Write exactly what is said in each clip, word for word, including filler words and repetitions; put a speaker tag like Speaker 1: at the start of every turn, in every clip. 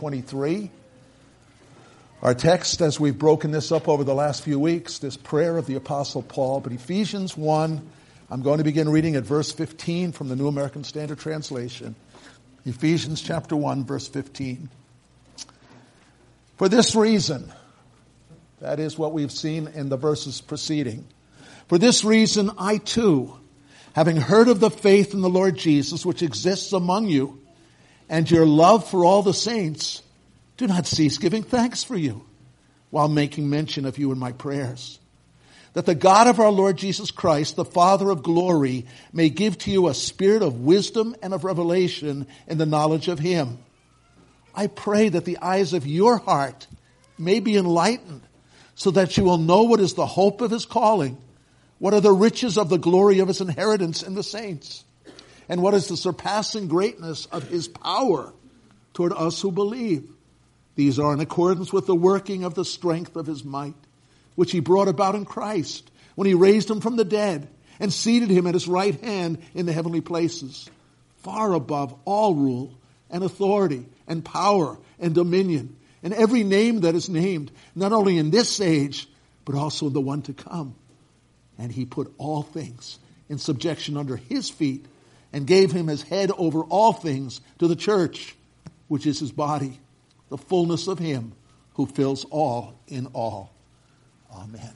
Speaker 1: twenty-three. Our text, as we've broken this up over the last few weeks, this prayer of the Apostle Paul, but Ephesians one, I'm going to begin reading at verse fifteen from the New American Standard Translation. Ephesians chapter one, verse fifteen. For this reason, that is what we've seen in the verses preceding. For this reason, I too, having heard of the faith in the Lord Jesus which exists among you, and your love for all the saints, do not cease giving thanks for you, while making mention of you in my prayers, that the God of our Lord Jesus Christ, the Father of glory, may give to you a spirit of wisdom and of revelation in the knowledge of him. I pray that the eyes of your heart may be enlightened, so that you will know what is the hope of his calling, what are the riches of the glory of his inheritance in the saints, and what is the surpassing greatness of his power toward us who believe. These are in accordance with the working of the strength of his might, which he brought about in Christ, when he raised him from the dead and seated him at his right hand in the heavenly places, far above all rule and authority and power and dominion, and every name that is named, not only in this age, but also in the one to come. And he put all things in subjection under his feet, and gave him as head over all things to the church, which is his body, the fullness of him who fills all in all. Amen.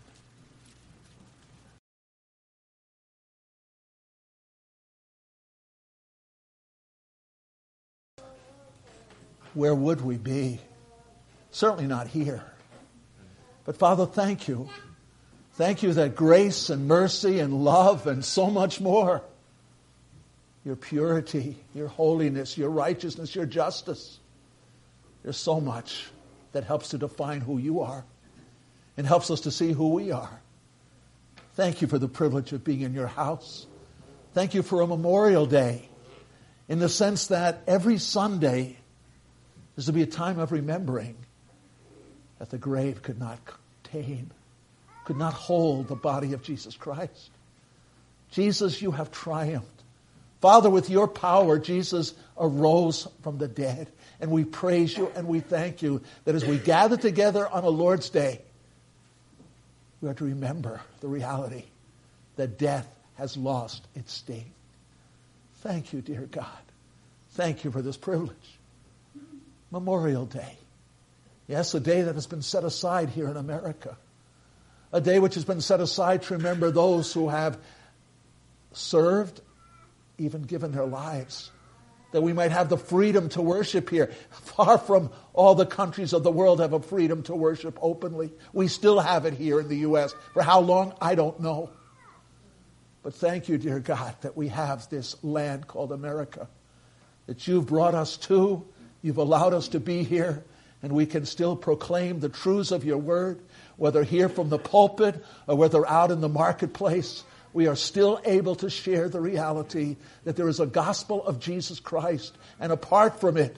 Speaker 1: Where would we be? Certainly not here. But Father, thank you. Thank you that grace and mercy and love and so much more, your purity, your holiness, your righteousness, your justice. There's so much that helps to define who you are and helps us to see who we are. Thank you for the privilege of being in your house. Thank you for a Memorial Day, in the sense that every Sunday is to be a time of remembering that the grave could not contain, could not hold the body of Jesus Christ. Jesus, you have triumphed. Father, with your power, Jesus arose from the dead. And we praise you and we thank you that as we gather together on a Lord's Day, we are to remember the reality that death has lost its sting. Thank you, dear God. Thank you for this privilege. Memorial Day. Yes, a day that has been set aside here in America. A day which has been set aside to remember those who have served, even given their lives, that we might have the freedom to worship here. Far from all the countries of the world have a freedom to worship openly. We still have it here in the U S For how long, I don't know. But thank you, dear God, that we have this land called America, that you've brought us to, you've allowed us to be here, and we can still proclaim the truths of your word, whether here from the pulpit or whether out in the marketplace. We are still able to share the reality that there is a gospel of Jesus Christ, and apart from it,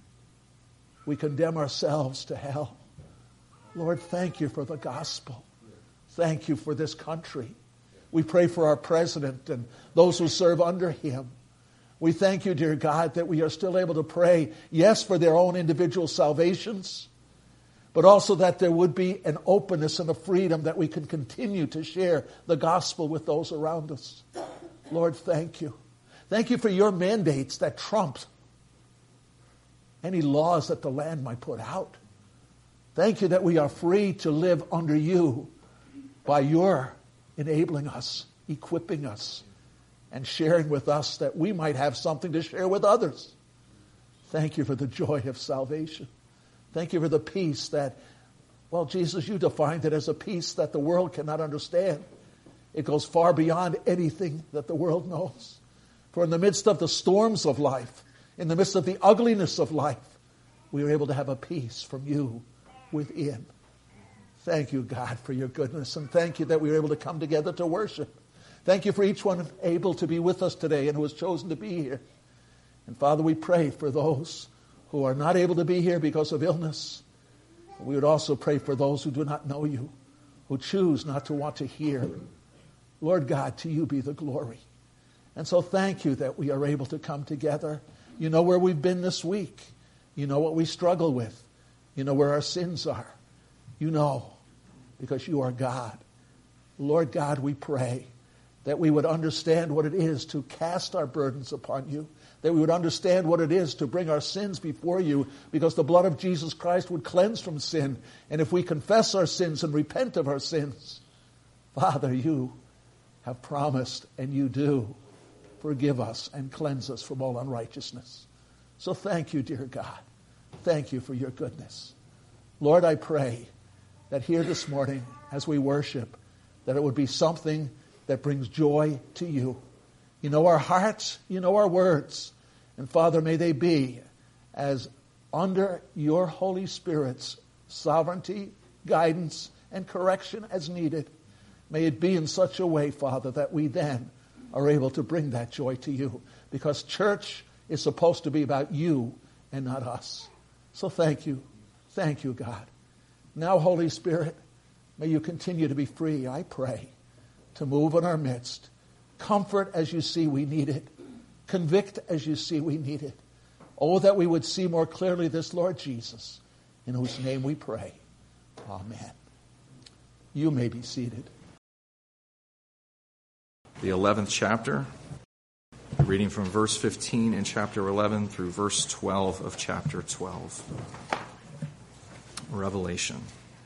Speaker 1: we condemn ourselves to hell. Lord, thank you for the gospel. Thank you for this country. We pray for our president and those who serve under him. We thank you, dear God, that we are still able to pray, yes, for their own individual salvations, but also that there would be an openness and a freedom that we can continue to share the gospel with those around us. Lord, thank you. Thank you for your mandates that trump any laws that the land might put out. Thank you that we are free to live under you by your enabling us, equipping us, and sharing with us that we might have something to share with others. Thank you for the joy of salvation. Thank you for the peace that, well, Jesus, you defined it as a peace that the world cannot understand. It goes far beyond anything that the world knows. For in the midst of the storms of life, in the midst of the ugliness of life, we are able to have a peace from you within. Thank you, God, for your goodness, and thank you that we are able to come together to worship. Thank you for each one able to be with us today and who has chosen to be here. And Father, we pray for those who are not able to be here because of illness. We would also pray for those who do not know you, who choose not to want to hear. Lord God, to you be the glory. And so thank you that we are able to come together. You know where we've been this week. You know what we struggle with. You know where our sins are. You know, because you are God. Lord God, we pray that we would understand what it is to cast our burdens upon you, that we would understand what it is to bring our sins before you, because the blood of Jesus Christ would cleanse from sin. And if we confess our sins and repent of our sins, Father, you have promised, and you do, forgive us and cleanse us from all unrighteousness. So thank you, dear God. Thank you for your goodness. Lord, I pray that here this morning, as we worship, that it would be something that brings joy to you. You know our hearts, you know our words. And Father, may they be as under your Holy Spirit's sovereignty, guidance, and correction as needed. May it be in such a way, Father, that we then are able to bring that joy to you. Because church is supposed to be about you and not us. So thank you. Thank you, God. Now, Holy Spirit, may you continue to be free, I pray, to move in our midst. Comfort as you see we need it. Convict as you see we need it. Oh, that we would see more clearly this Lord Jesus, in whose name we pray. Amen. You may be seated.
Speaker 2: The eleventh chapter, reading from verse fifteen in chapter eleven through verse twelve of chapter twelve. Revelation.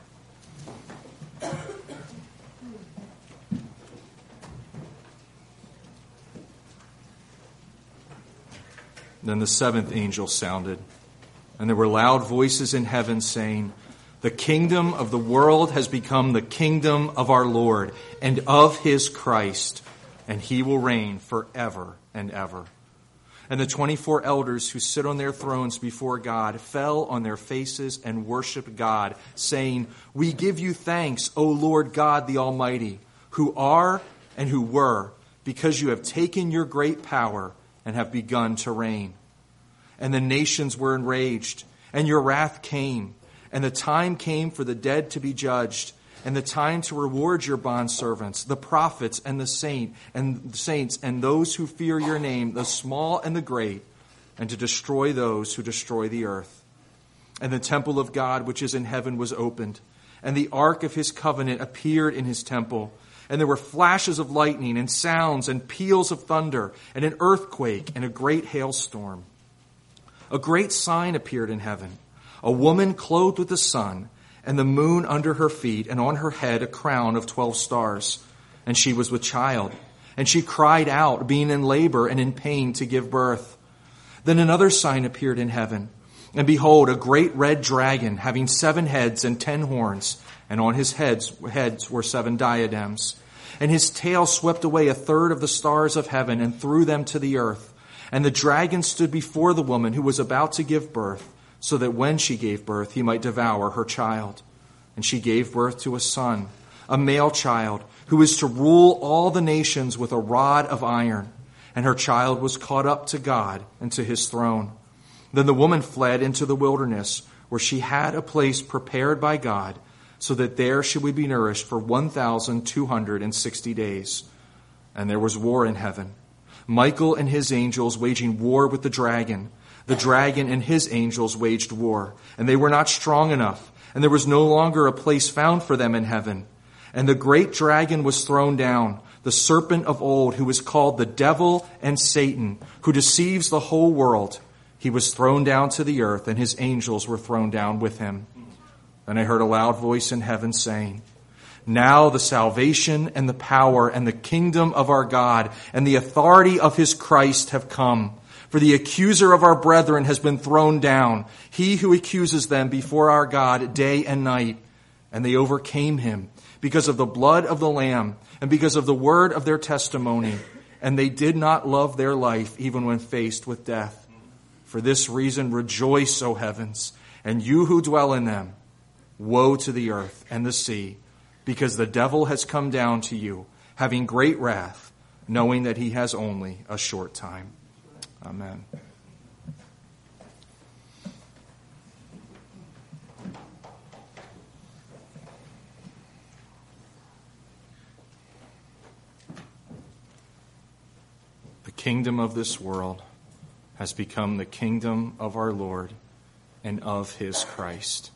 Speaker 2: Then the seventh angel sounded, and there were loud voices in heaven saying, "The kingdom of the world has become the kingdom of our Lord and of his Christ, and he will reign forever and ever." And the twenty-four elders who sit on their thrones before God fell on their faces and worshiped God, saying, "We give you thanks, O Lord God the Almighty, who are and who were, because you have taken your great power and have begun to reign. And the nations were enraged, and your wrath came, and the time came for the dead to be judged, and the time to reward your bondservants, the prophets and the saint and the saints and those who fear your name, the small and the great, and to destroy those who destroy the earth. And the temple of God which is in heaven was opened, and the ark of his covenant appeared in his temple. And there were flashes of lightning and sounds and peals of thunder and an earthquake and a great hailstorm. A great sign appeared in heaven, a woman clothed with the sun, and the moon under her feet, and on her head a crown of twelve stars. And she was with child, and she cried out, being in labor and in pain to give birth. Then another sign appeared in heaven, and behold, a great red dragon, having seven heads and ten horns, and on his heads, heads were seven diadems. And his tail swept away a third of the stars of heaven and threw them to the earth. And the dragon stood before the woman who was about to give birth, so that when she gave birth, he might devour her child. And she gave birth to a son, a male child, who is to rule all the nations with a rod of iron. And her child was caught up to God and to his throne. Then the woman fled into the wilderness, where she had a place prepared by God, so that there she would be nourished for one thousand two hundred sixty days. And there was war in heaven, Michael and his angels waging war with the dragon. The dragon and his angels waged war, and they were not strong enough, and there was no longer a place found for them in heaven. And the great dragon was thrown down, the serpent of old, who is called the devil and Satan, who deceives the whole world. He was thrown down to the earth, and his angels were thrown down with him. Then I heard a loud voice in heaven saying, "Now the salvation and the power and the kingdom of our God and the authority of his Christ have come. For the accuser of our brethren has been thrown down, he who accuses them before our God day and night. And they overcame him because of the blood of the Lamb and because of the word of their testimony. And they did not love their life even when faced with death. For this reason rejoice, O heavens, and you who dwell in them. Woe to the earth and the sea, because the devil has come down to you, having great wrath, knowing that he has only a short time." Amen. The kingdom of this world has become the kingdom of our Lord and of his Christ.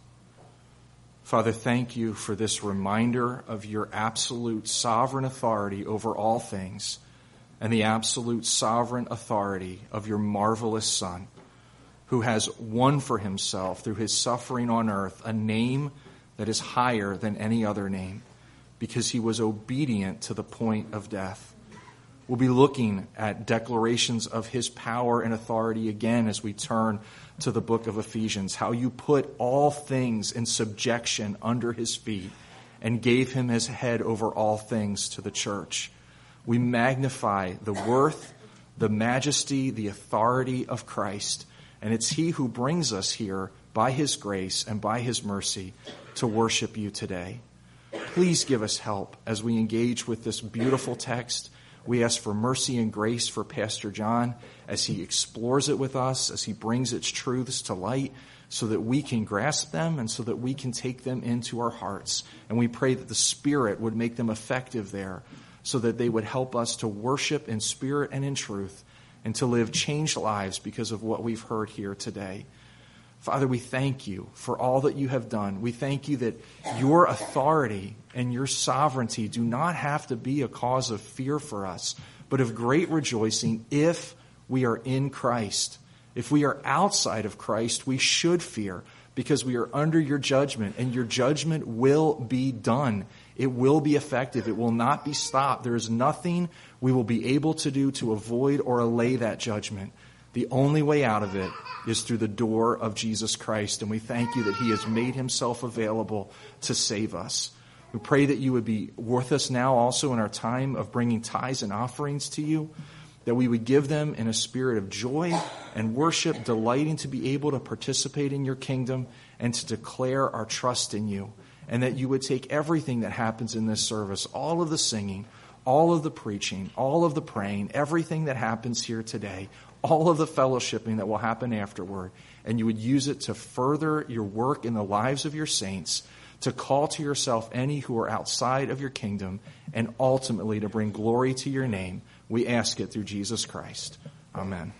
Speaker 2: Father, thank you for this reminder of your absolute sovereign authority over all things and the absolute sovereign authority of your marvelous Son, who has won for himself through his suffering on earth a name that is higher than any other name because he was obedient to the point of death. We'll be looking at declarations of his power and authority again as we turn to the book of Ephesians, how you put all things in subjection under his feet and gave him as head over all things to the church. We magnify the worth, the majesty, the authority of Christ, and it's he who brings us here by his grace and by his mercy to worship you today. Please give us help as we engage with this beautiful text. We ask for mercy and grace for Pastor John as he explores it with us, as he brings its truths to light, so that we can grasp them and so that we can take them into our hearts. And we pray that the Spirit would make them effective there, so that they would help us to worship in spirit and in truth and to live changed lives because of what we've heard here today. Father, we thank you for all that you have done. We thank you that your authority and your sovereignty do not have to be a cause of fear for us, but of great rejoicing if we are in Christ. If we are outside of Christ, we should fear because we are under your judgment, and your judgment will be done. It will be effective. It will not be stopped. There is nothing we will be able to do to avoid or allay that judgment. The only way out of it is through the door of Jesus Christ, and we thank you that he has made himself available to save us. We pray that you would be with us now also in our time of bringing tithes and offerings to you, that we would give them in a spirit of joy and worship, delighting to be able to participate in your kingdom and to declare our trust in you, and that you would take everything that happens in this service, all of the singing, all of the preaching, all of the praying, everything that happens here today, all of the fellowshipping that will happen afterward, and you would use it to further your work in the lives of your saints, to call to yourself any who are outside of your kingdom, and ultimately to bring glory to your name. We ask it through Jesus Christ. Amen.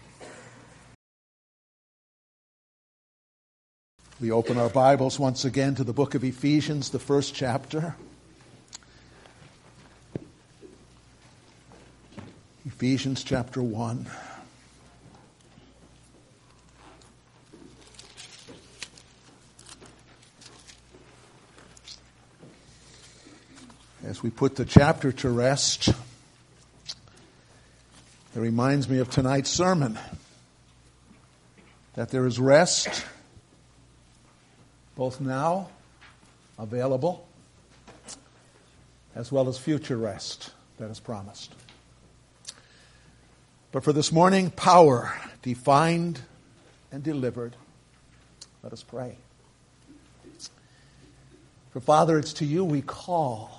Speaker 1: We open our Bibles once again to the book of Ephesians, the first chapter. Ephesians chapter one. As we put the chapter to rest, it reminds me of tonight's sermon, that there is rest both now available as well as future rest that is promised. But for this morning, power defined and delivered. Let us pray. For Father, it's to you we call,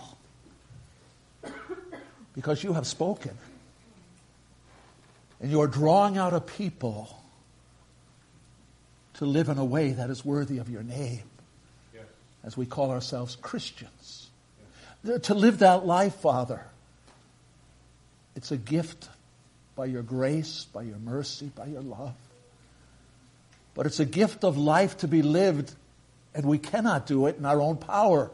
Speaker 1: because you have spoken. And you are drawing out a people to live in a way that is worthy of your name, yes, as we call ourselves Christians. Yes. To live that life, Father, it's a gift by your grace, by your mercy, by your love. But it's a gift of life to be lived, and we cannot do it in our own power.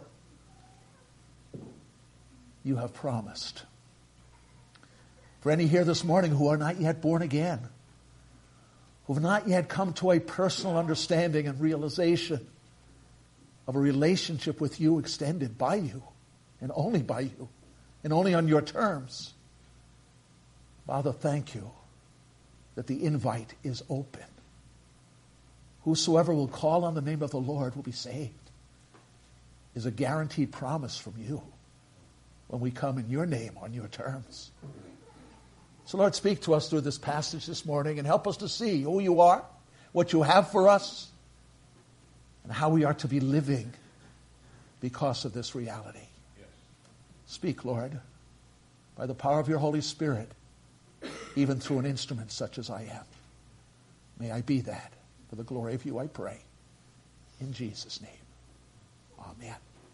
Speaker 1: You have promised. For any here this morning who are not yet born again, who have not yet come to a personal understanding and realization of a relationship with you extended by you, and only by you, and only on your terms, Father, thank you that the invite is open. Whosoever will call on the name of the Lord will be saved, is a guaranteed promise from you when we come in your name on your terms. So Lord, speak to us through this passage this morning and help us to see who you are, what you have for us, and how we are to be living because of this reality. Yes. Speak, Lord, by the power of your Holy Spirit, even through an instrument such as I am. May I be that. For the glory of you, I pray. In Jesus' name. Amen.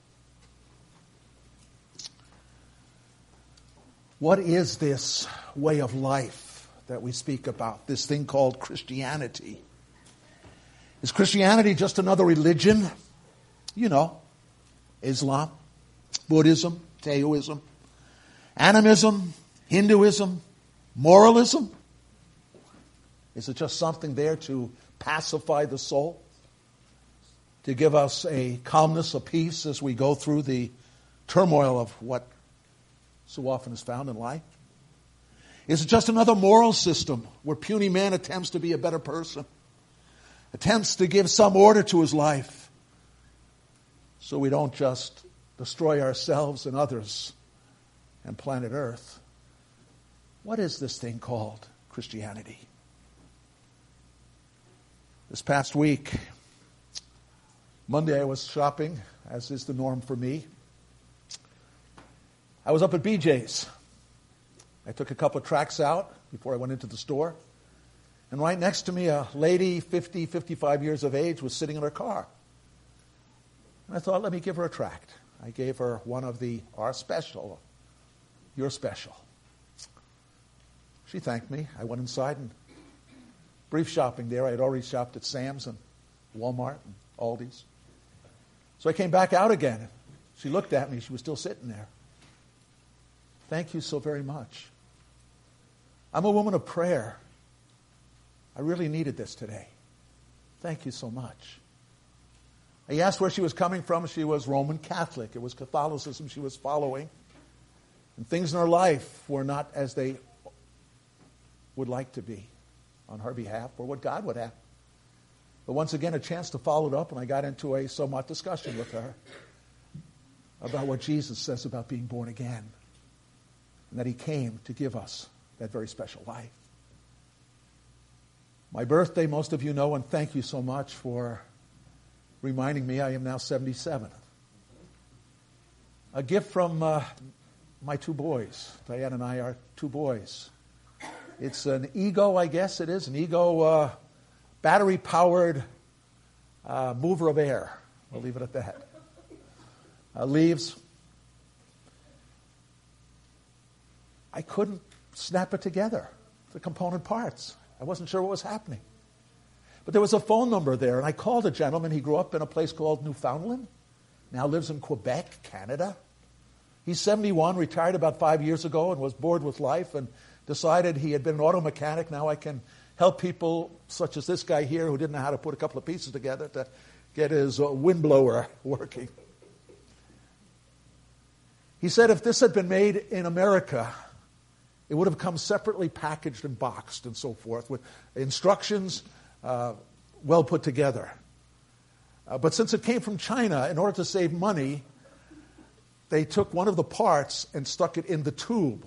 Speaker 1: What is this way of life that we speak about, this thing called Christianity? Is Christianity just another religion? You know, Islam, Buddhism, Taoism, animism, Hinduism, moralism? Is it just something there to pacify the soul? To give us a calmness, a peace as we go through the turmoil of what so often is found in life? Is it just another moral system where puny man attempts to be a better person? Attempts to give some order to his life so we don't just destroy ourselves and others and planet Earth? What is this thing called Christianity? This past week, Monday I was shopping, as is the norm for me. I was up at B J's. I took a couple of tracts out before I went into the store. And right next to me, a lady, fifty, fifty-five years of age, was sitting in her car. And I thought, let me give her a tract. I gave her one of the, our special, your special. She thanked me. I went inside and brief shopping there. I had already shopped at Sam's and Walmart and Aldi's. So I came back out again. She looked at me. She was still sitting there. Thank you so very much. I'm a woman of prayer. I really needed this today. Thank you so much. I asked where she was coming from. She was Roman Catholic. It was Catholicism she was following. And things in her life were not as they would like to be on her behalf or what God would have. But once again, a chance to follow it up, and I got into a somewhat discussion with her about what Jesus says about being born again, and that he came to give us that very special life. My birthday, most of you know, and thank you so much for reminding me I am now seventy-seven. A gift from uh, my two boys. Diane and I are two boys. It's an Ego, I guess it is, an Ego uh, battery-powered uh, mover of air. We'll leave it at that. Uh, leaves. I couldn't snap it together, the component parts. I wasn't sure what was happening. But there was a phone number there, and I called a gentleman. He grew up in a place called Newfoundland, now lives in Quebec, Canada. He's seventy-one, retired about five years ago, and was bored with life and decided he had been an auto mechanic. Now I can help people such as this guy here who didn't know how to put a couple of pieces together to get his uh, windblower working. He said if this had been made in America, it would have come separately packaged and boxed and so forth with instructions uh, well put together. Uh, but since it came from China, in order to save money, they took one of the parts and stuck it in the tube.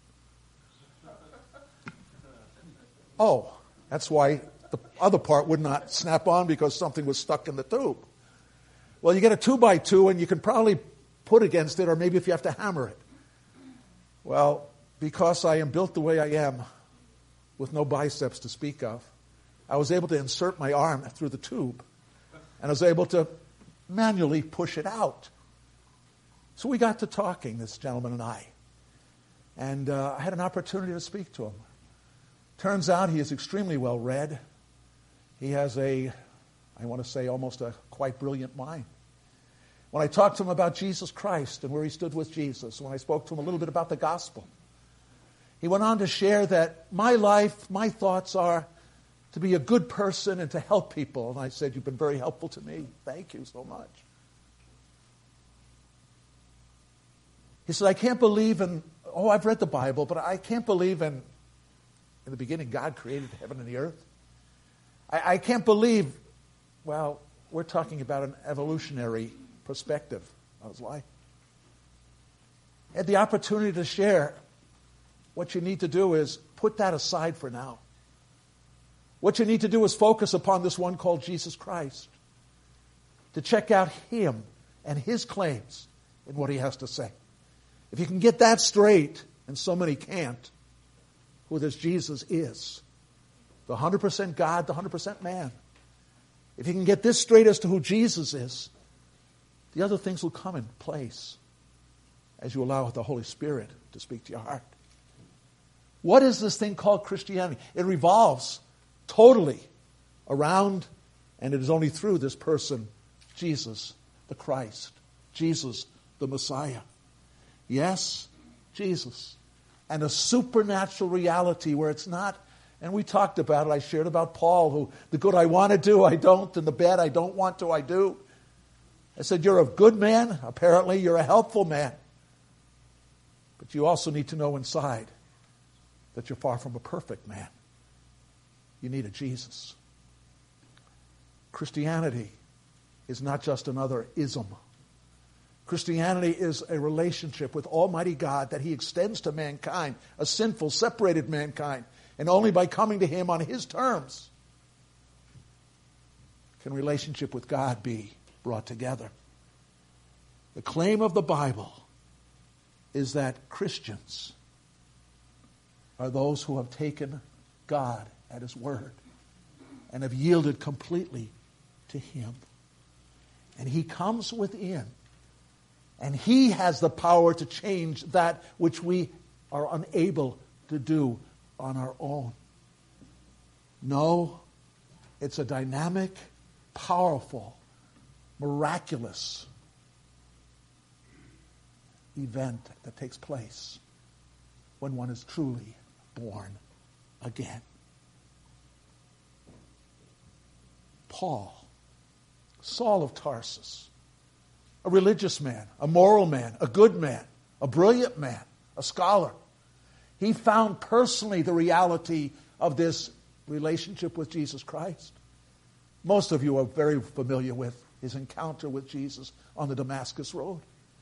Speaker 1: Oh, that's why the other part would not snap on, because something was stuck in the tube. Well, you get a two by two and you can probably put against it, or maybe if you have to hammer it. Well, because I am built the way I am, with no biceps to speak of, I was able to insert my arm through the tube, and I was able to manually push it out. So we got to talking, this gentleman and I, and uh, I had an opportunity to speak to him. Turns out he is extremely well read. He has a, I want to say, almost a quite brilliant mind. When I talked to him about Jesus Christ and where he stood with Jesus, when I spoke to him a little bit about the gospel, he went on to share that my life, my thoughts are to be a good person and to help people. And I said, you've been very helpful to me. Thank you so much. He said, I can't believe in, oh, I've read the Bible, but I can't believe in, in the beginning God created heaven and the earth. I, I can't believe, well, we're talking about an evolutionary perspective of his life. I had the opportunity to share. What you need to do is put that aside for now. What you need to do is focus upon this one called Jesus Christ, to check out him and his claims and what he has to say. If you can get that straight, and so many can't, who this Jesus is, the one hundred percent God, the one hundred percent man. If you can get this straight as to who Jesus is, the other things will come in place as you allow the Holy Spirit to speak to your heart. What is this thing called Christianity? It revolves totally around And it is only through this person, Jesus the Christ, Jesus the Messiah. Yes, Jesus. And a supernatural reality where it's not, and we talked about it, I shared about Paul, who the good I want to do, I don't, and the bad I don't want to, I do. I said, you're a good man. Apparently, you're a helpful man. But you also need to know inside that you're far from a perfect man. You need a Jesus. Christianity is not just another ism. Christianity is a relationship with Almighty God that He extends to mankind, a sinful, separated mankind. And only by coming to Him on His terms can relationship with God be brought together. The claim of the Bible is that Christians are those who have taken God at His word and have yielded completely to Him. And He comes within, and He has the power to change that which we are unable to do on our own. No, it's a dynamic, powerful, miraculous event that takes place when one is truly born again. Paul, Saul of Tarsus, a religious man, a moral man, a good man, a brilliant man, a scholar. He found personally the reality of this relationship with Jesus Christ. Most of you are very familiar with his encounter with Jesus on the Damascus Road.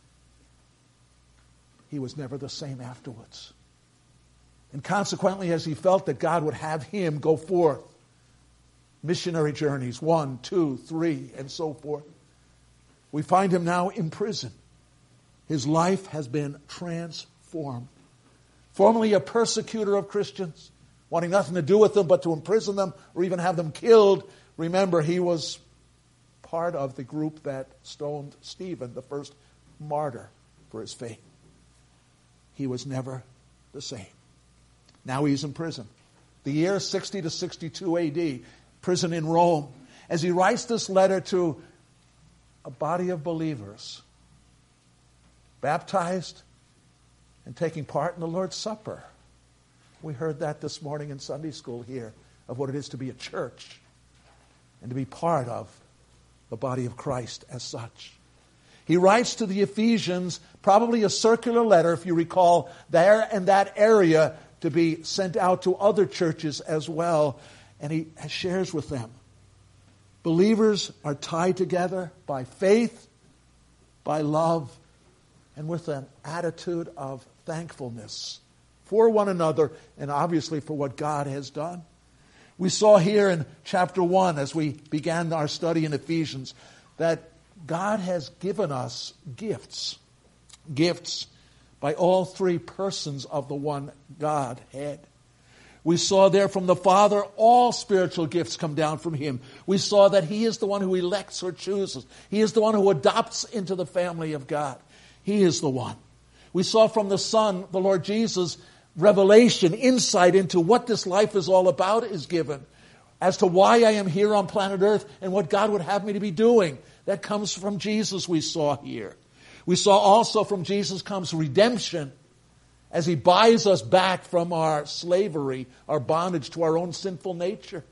Speaker 1: He was never the same afterwards. And consequently, as he felt that God would have him go forth, missionary journeys, one, two, three, and so forth, we find him now in prison. His life has been transformed. Formerly a persecutor of Christians, wanting nothing to do with them but to imprison them or even have them killed. Remember, he was part of the group that stoned Stephen, the first martyr for his faith. He was never the same. Now he's in prison. The year sixty to sixty-two A D, prison in Rome. As he writes this letter to a body of believers, baptized and taking part in the Lord's Supper. We heard that this morning in Sunday school here, of what it is to be a church and to be part of the body of Christ as such. He writes to the Ephesians, probably a circular letter, if you recall, there and that area, to be sent out to other churches as well. And he shares with them. Believers are tied together by faith, by love, and with an attitude of thankfulness for one another and obviously for what God has done. We saw here in chapter one, as we began our study in Ephesians, that God has given us gifts. Gifts by all three persons of the one Godhead. We saw there from the Father, all spiritual gifts come down from Him. We saw that He is the one who elects or chooses. He is the one who adopts into the family of God. He is the one. We saw from the Son, the Lord Jesus, revelation, insight into what this life is all about is given. As to why I am here on planet Earth and what God would have me to be doing. That comes from Jesus, we saw here. We saw also from Jesus comes redemption, as He buys us back from our slavery, our bondage to our own sinful nature,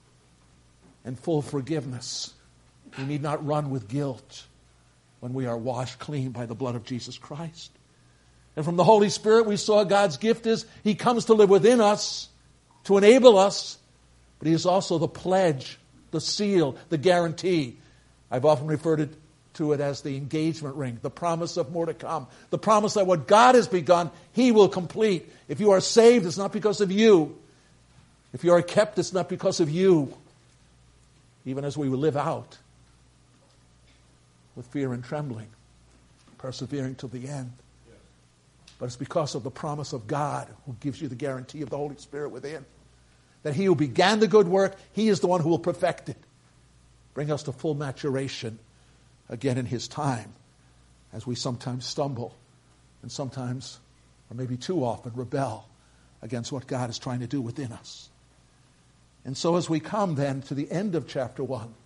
Speaker 1: and full forgiveness. We need not run with guilt when we are washed clean by the blood of Jesus Christ. And from the Holy Spirit, we saw God's gift is He comes to live within us to enable us, but He is also the pledge, the seal, the guarantee. I've often referred it to it as the engagement ring, the promise of more to come, the promise that what God has begun, He will complete. If you are saved, it's not because of you. If you are kept, it's not because of you. Even as we will live out with fear and trembling, persevering till the end. But it's because of the promise of God who gives you the guarantee of the Holy Spirit within. That He who began the good work, He is the one who will perfect it. Bring us to full maturation again in His time, as we sometimes stumble and sometimes, or maybe too often, rebel against what God is trying to do within us. And so as we come then to the end of chapter one,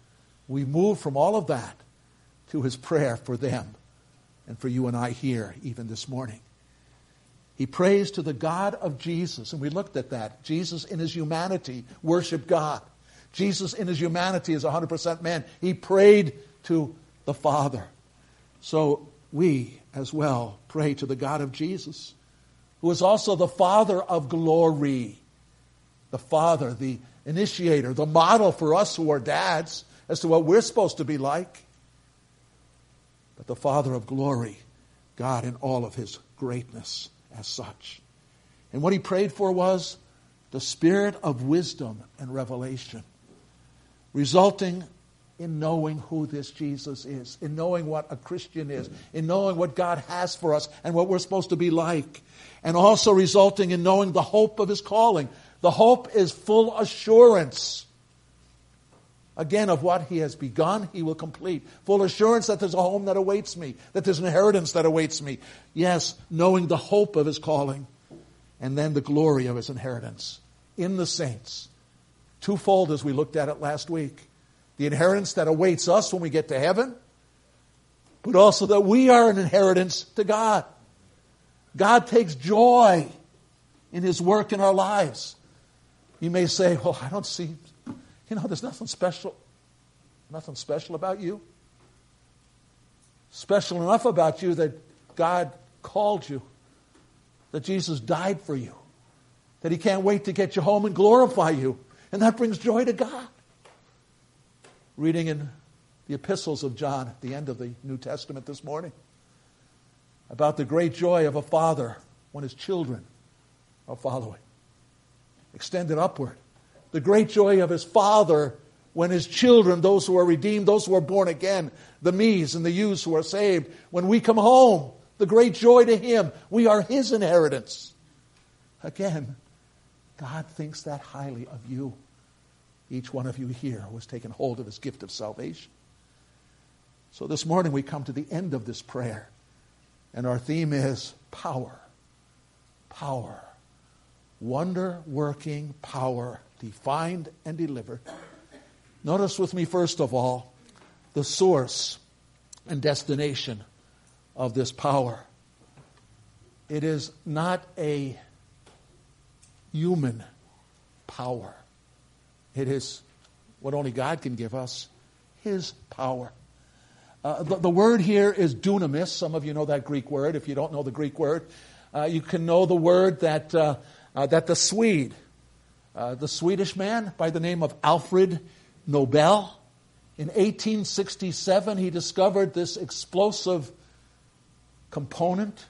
Speaker 1: we move from all of that to his prayer for them and for you and I here even this morning. He prays to the God of Jesus, and we looked at that. Jesus in his humanity worshiped God. Jesus in his humanity is one hundred percent man. He prayed to the Father. So we as well pray to the God of Jesus, who is also the Father of glory. The Father, the initiator, the model for us who are dads as to what we're supposed to be like. But the Father of glory, God in all of his greatness as such. And what he prayed for was the spirit of wisdom and revelation, resulting in knowing who this Jesus is, in knowing what a Christian is, in knowing what God has for us and what we're supposed to be like, and also resulting in knowing the hope of his calling. The hope is full assurance, again, of what he has begun, he will complete. Full assurance that there's a home that awaits me, that there's an inheritance that awaits me. Yes, knowing the hope of his calling, and then the glory of his inheritance in the saints. Twofold as we looked at it last week. The inheritance that awaits us when we get to heaven, but also that we are an inheritance to God. God takes joy in his work in our lives. You may say, well, I don't see, you know, there's nothing special, nothing special about you. Special enough about you that God called you, that Jesus died for you, that he can't wait to get you home and glorify you. And that brings joy to God. Reading in the epistles of John at the end of the New Testament this morning about the great joy of a father when his children are following. Extended upward. The great joy of his father when his children, those who are redeemed, those who are born again, the me's and the you's who are saved, when we come home, the great joy to him. We are his inheritance. Again, God thinks that highly of you. Each one of you here who has taken hold of his gift of salvation. So this morning we come to the end of this prayer. And our theme is power. Power. Wonder-working power, defined and delivered. Notice with me, first of all, the source and destination of this power. It is not a human power. It is what only God can give us, his power. Uh, the, the word here is dunamis. Some of you know that Greek word. If you don't know the Greek word, uh, you can know the word that uh, uh, that the Swede, uh, the Swedish man by the name of Alfred Nobel, in eighteen sixty-seven, he discovered this explosive component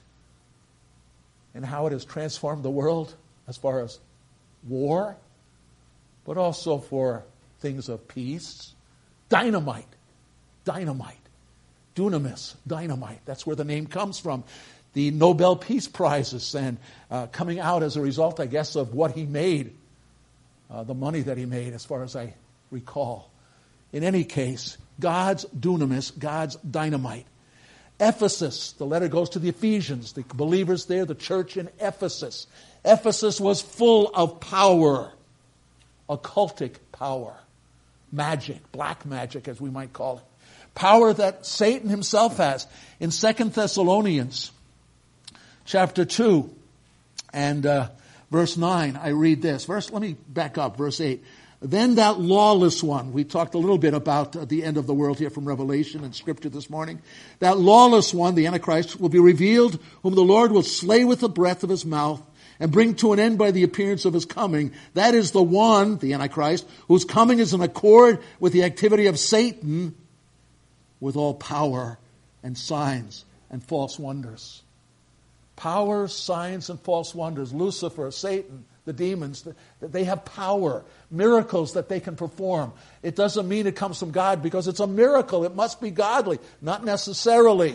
Speaker 1: and how it has transformed the world as far as war, but also for things of peace. Dynamite. Dynamite. Dunamis. Dynamite. That's where the name comes from. The Nobel Peace Prizes and uh, coming out as a result, I guess, of what he made, uh, the money that he made, as far as I recall. In any case, God's dunamis, God's dynamite. Ephesus, the letter goes to the Ephesians, the believers there, the church in Ephesus. Ephesus was full of power, occultic power, magic, black magic as we might call it. Power that Satan himself has. In Second Thessalonians chapter two and uh, verse nine, I read this. Verse, let me back up, verse eight. Then that lawless one, we talked a little bit about uh, the end of the world here from Revelation and Scripture this morning. That lawless one, the Antichrist, will be revealed, whom the Lord will slay with the breath of his mouth and bring to an end by the appearance of his coming. That is the one, the Antichrist, whose coming is in accord with the activity of Satan, with all power and signs and false wonders. Power, signs, and false wonders. Lucifer, Satan, the demons, they have power, miracles that they can perform. It doesn't mean it comes from God because it's a miracle. It must be godly. Not necessarily.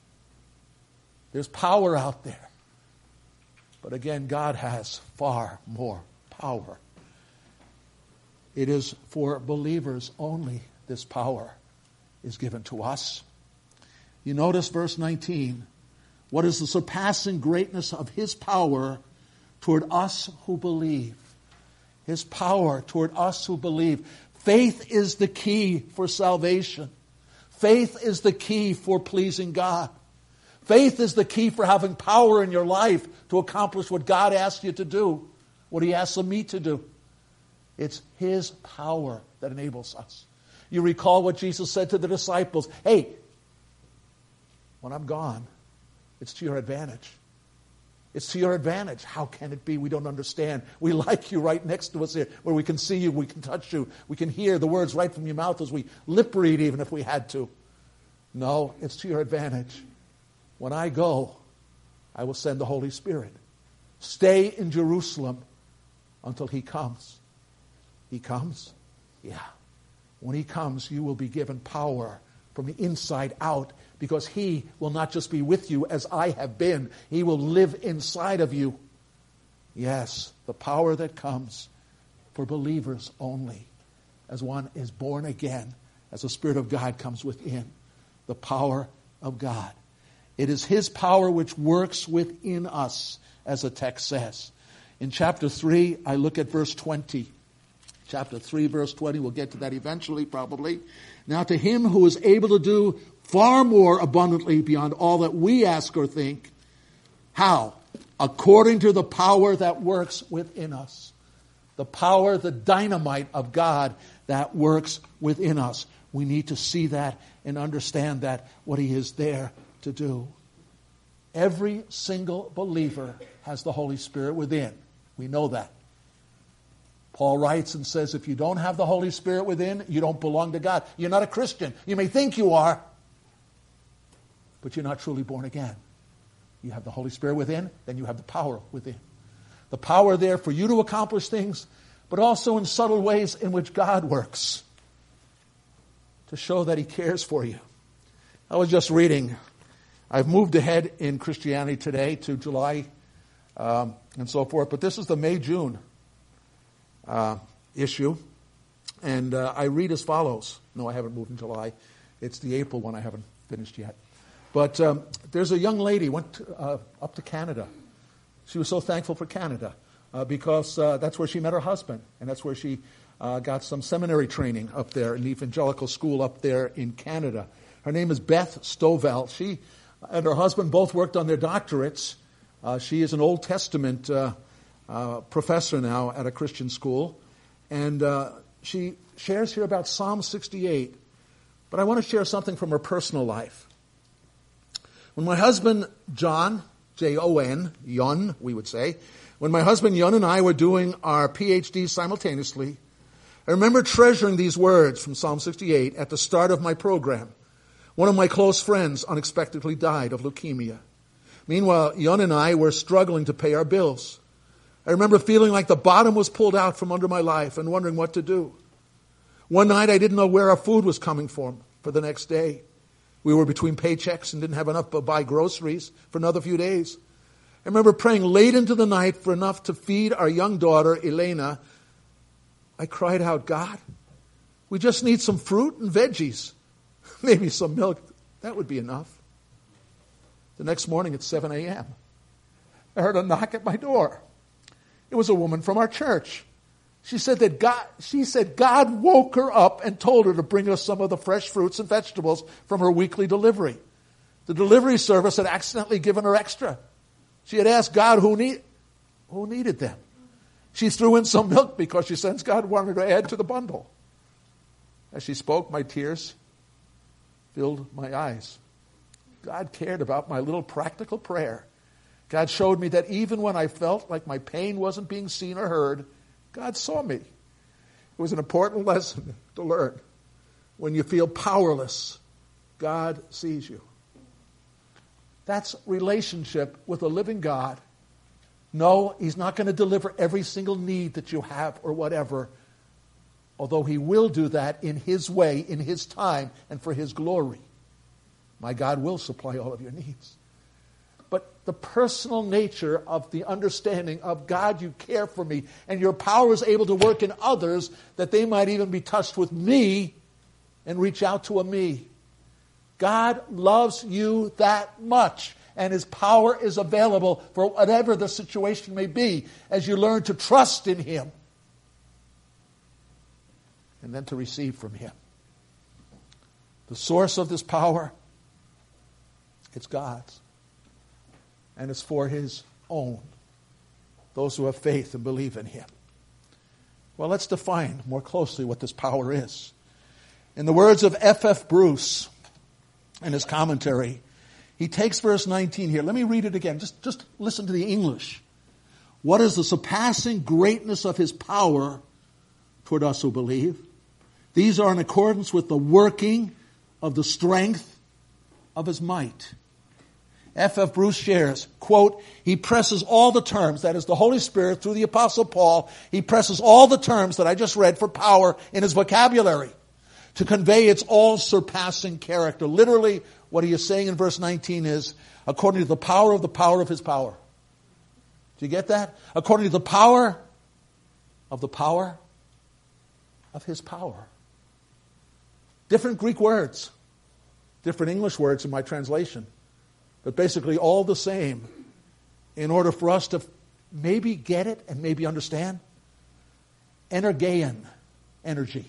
Speaker 1: There's power out there. But again, God has far more power. It is for believers only this power is given to us. You notice verse nineteen. What is the surpassing greatness of his power toward us who believe? His power toward us who believe. Faith is the key for salvation. Faith is the key for pleasing God. Faith is the key for having power in your life to accomplish what God asks you to do, what He asks of me to do. It's His power that enables us. You recall what Jesus said to the disciples, hey, when I'm gone, it's to your advantage. It's to your advantage. How can it be? We don't understand. We like you right next to us here, where we can see you, we can touch you, we can hear the words right from your mouth as we lip read even if we had to. No, it's to your advantage. When I go, I will send the Holy Spirit. Stay in Jerusalem until He comes. He comes? Yeah. When He comes, you will be given power from the inside out, because He will not just be with you as I have been. He will live inside of you. Yes, the power that comes for believers only, as one is born again, as the Spirit of God comes within. The power of God. It is His power which works within us, as the text says. In chapter three, I look at verse twenty. Chapter three, verse twenty, we'll get to that eventually probably. Now to Him who is able to do far more abundantly beyond all that we ask or think. How? According to the power that works within us. The power, the dynamite of God that works within us. We need to see that and understand that, what He is there to do. Every single believer has the Holy Spirit within. We know that. Paul writes and says, if you don't have the Holy Spirit within, you don't belong to God. You're not a Christian. You may think you are, but you're not truly born again. You have the Holy Spirit within, then you have the power within. The power there for you to accomplish things, but also in subtle ways in which God works to show that He cares for you. I was just reading. I've moved ahead in Christianity Today to July um, and so forth, but this is the May-June uh, issue. And uh, I read as follows. No, I haven't moved in July. It's the April one I haven't finished yet. But um, there's a young lady went to, uh, up to Canada. She was so thankful for Canada uh, because uh, that's where she met her husband, and that's where she uh, got some seminary training up there in the evangelical school up there in Canada. Her name is Beth Stovall. She and her husband both worked on their doctorates. Uh, she is an Old Testament uh, uh, professor now at a Christian school, and uh, she shares here about Psalm sixty-eight. But I want to share something from her personal life. When my husband, John, J O N, Yun, we would say, when my husband Yun and I were doing our P H D simultaneously, I remember treasuring these words from Psalm sixty-eight at the start of my program. One of my close friends unexpectedly died of leukemia. Meanwhile, Yun and I were struggling to pay our bills. I remember feeling like the bottom was pulled out from under my life and wondering what to do. One night I didn't know where our food was coming from for the next day. We were between paychecks and didn't have enough to buy groceries for another few days. I remember praying late into the night for enough to feed our young daughter, Elena. I cried out, God, we just need some fruit and veggies. Maybe some milk. That would be enough. The next morning at seven a.m., I heard a knock at my door. It was a woman from our church. She said that God, she said God woke her up and told her to bring us some of the fresh fruits and vegetables from her weekly delivery. The delivery service had accidentally given her extra. She had asked God who need, who needed them. She threw in some milk because she sensed God wanted to add to the bundle. As she spoke, my tears filled my eyes. God cared about my little practical prayer. God showed me that even when I felt like my pain wasn't being seen or heard, God saw me. It was an important lesson to learn. When you feel powerless, God sees you. That's relationship with a living God. No, He's not going to deliver every single need that you have or whatever, although He will do that in His way, in His time, and for His glory. My God will supply all of your needs. But the personal nature of the understanding of God, you care for me, and your power is able to work in others that they might even be touched with me and reach out to a me. God loves you that much, and His power is available for whatever the situation may be as you learn to trust in Him. and then to receive from him. The source of this power, it's God's. And it's for his own, those who have faith and believe in him. Well, let's define more closely what this power is. In the words of F F Bruce in his commentary, he takes verse nineteen here. Let me read it again. Just, just listen to the English. What is the surpassing greatness of his power toward us who believe? These are in accordance with the working of the strength of his might. F F Bruce shares, quote, he presses all the terms, that is the Holy Spirit through the Apostle Paul, he presses all the terms that I just read for power in his vocabulary to convey its all-surpassing character. Literally, what he is saying in verse nineteen is, according to the power of the power of his power. Do you get that? According to the power of the power of his power. Different Greek words, different English words in my translation, but basically all the same in order for us to maybe get it and maybe understand. Energean, energy.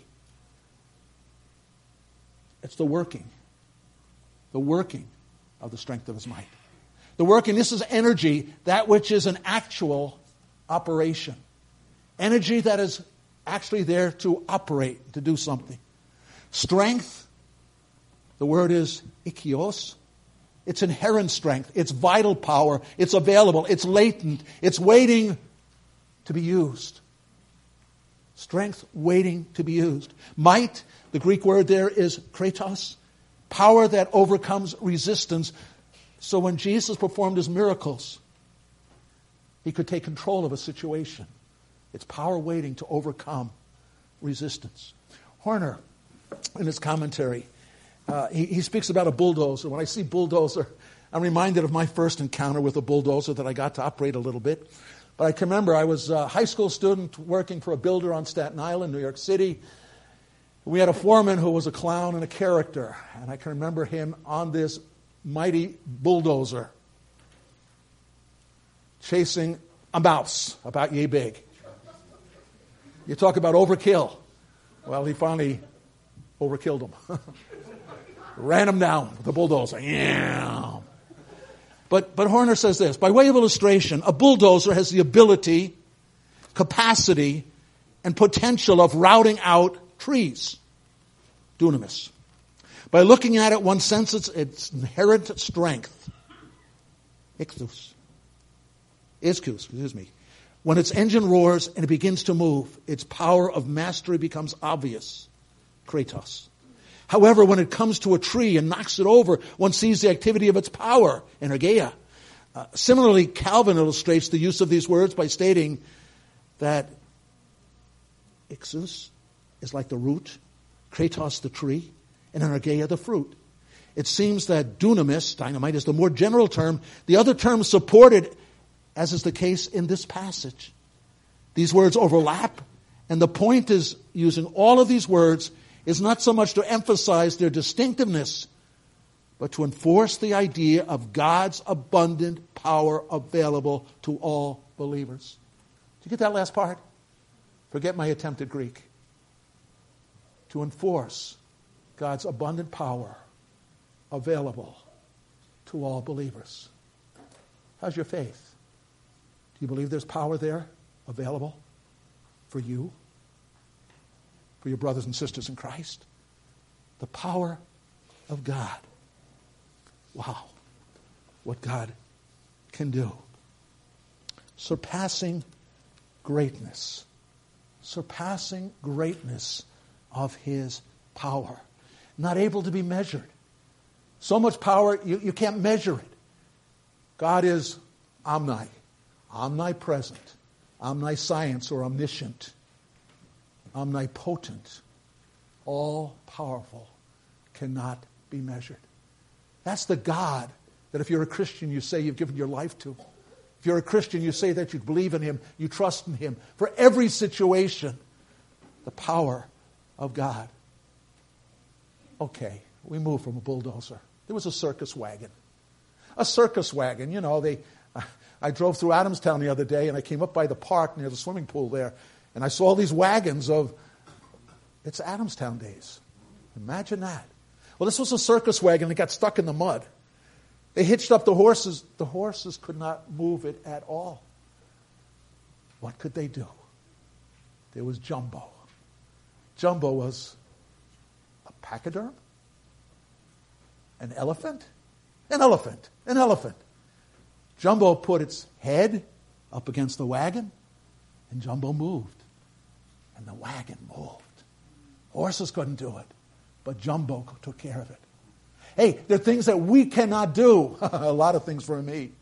Speaker 1: It's the working, the working of the strength of his might. The working, this is energy, that which is an actual operation. Energy that is actually there to operate, to do something. Strength, the word is ikios. It's inherent strength. It's vital power. It's available. It's latent. It's waiting to be used. Strength waiting to be used. Might, the Greek word there is kratos. Power that overcomes resistance. So when Jesus performed his miracles, he could take control of a situation. It's power waiting to overcome resistance. Horner, in his commentary, uh, he, he speaks about a bulldozer. When I see bulldozer, I'm reminded of my first encounter with a bulldozer that I got to operate a little bit. But I can remember I was a high school student working for a builder on Staten Island, New York City. We had a foreman who was a clown and a character. And I can remember him on this mighty bulldozer chasing a mouse about yay big. You talk about overkill. Well, he finally overkilled him. Ran him down with the bulldozer. Yeah. But, but Horner says this, by way of illustration, a bulldozer has the ability, capacity, and potential of routing out trees. Dunamis. By looking at it, one senses its inherent strength. Ichthus. Ischus, excuse me. When its engine roars and it begins to move, its power of mastery becomes obvious. Kratos. However, when it comes to a tree and knocks it over, one sees the activity of its power, energeia. Uh, similarly, Calvin illustrates the use of these words by stating that Ixus is like the root, Kratos the tree, and energeia the fruit. It seems that dunamis, dynamite, is the more general term. The other terms supported, as is the case in this passage. These words overlap, and the point is using all of these words is not so much to emphasize their distinctiveness, but to enforce the idea of God's abundant power available to all believers. Did you get that last part? Forget my attempt at Greek. To enforce God's abundant power available to all believers. How's your faith? Do you believe there's power there available for you? For your brothers and sisters in Christ? The power of God. Wow. What God can do. Surpassing greatness. Surpassing greatness of his power. Not able to be measured. So much power, you, you can't measure it. God is omni, omnipresent, omniscience or omniscient, omnipotent, all-powerful, cannot be measured. That's the God that if you're a Christian, you say you've given your life to. If you're a Christian, you say that you believe in him, you trust in him. For every situation, the power of God. Okay, we move from a bulldozer. There was a circus wagon. A circus wagon, you know, they. I drove through Adamstown the other day, and I came up by the park near the swimming pool there, and I saw these wagons of It's Adamstown days. Imagine that. Well, this was a circus wagon that got stuck in the mud. They hitched up the horses. The horses could not move it at all. What could they do? There was Jumbo. Jumbo was a pachyderm? An elephant? An elephant. An elephant. Jumbo put its head up against the wagon, and Jumbo moved. And the wagon moved. Horses couldn't do it, but Jumbo took care of it. Hey, there are things that we cannot do. A lot of things for me.